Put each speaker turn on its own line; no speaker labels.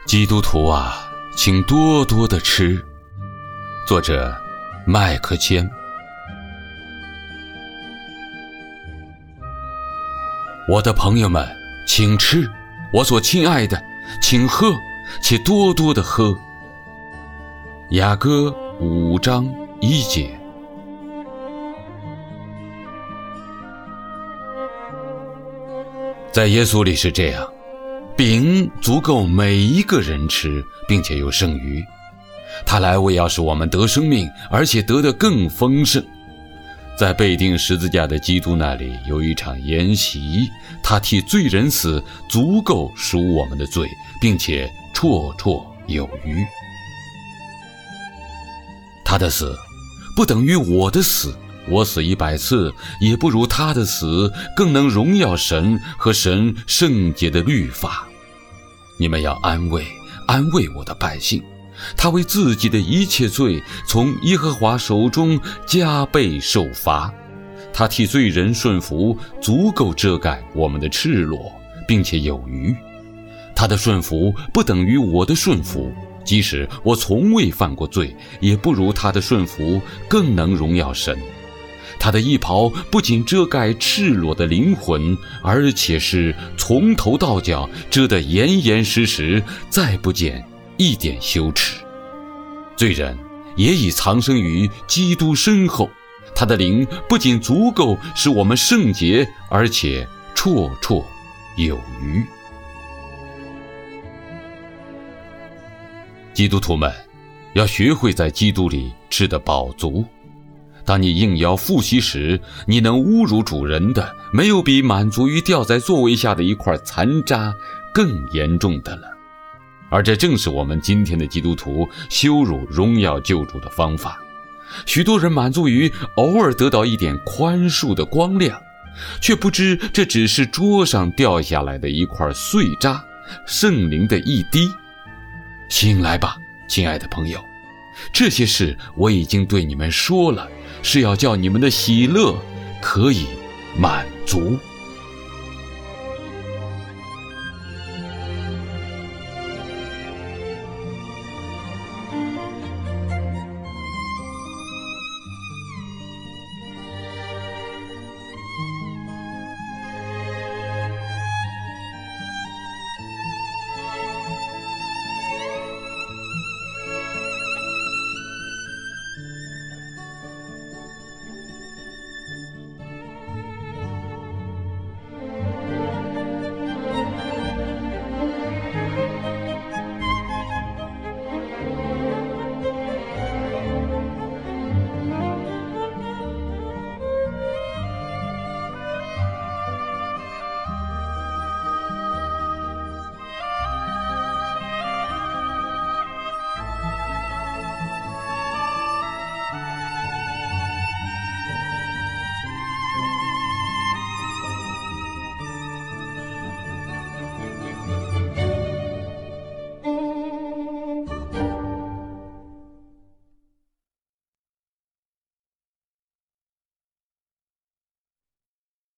基督徒啊，请多多的吃。作者麦克谦。我的朋友们，请吃，我所亲爱的，请喝，且多多的喝。雅歌5章1节。在耶稣里是这样，饼足够每一个人吃，并且有剩余。他来为要使我们得生命，而且得得更丰盛。在被钉十字架的基督那里有一场筵席，他替罪人死，足够赎我们的罪，并且绰绰有余。他的死不等于我的死，我死100次也不如他的死更能荣耀神和神圣洁的律法。你们要安慰我的百姓，他为自己的一切罪从耶和华手中加倍受罚。他替罪人顺服，足够遮盖我们的赤裸，并且有余。他的顺服不等于我的顺服，即使我从未犯过罪，也不如他的顺服更能荣耀神。他的衣袍不仅遮盖赤裸的灵魂，而且是从头到脚遮得严严实实，再不见一点羞耻。罪人也已藏身于基督身后，他的灵不仅足够使我们圣洁，而且绰绰有余。基督徒们要学会在基督里吃得饱足。当你应邀复习时，你能侮辱主人的，没有比满足于掉在座位下的一块残渣更严重的了。而这正是我们今天的基督徒羞辱荣耀救主的方法。许多人满足于偶尔得到一点宽恕的光亮，却不知这只是桌上掉下来的一块碎渣，圣灵的一滴。醒来吧，亲爱的朋友，这些事我已经对你们说了，是要叫你们的喜乐可以满足。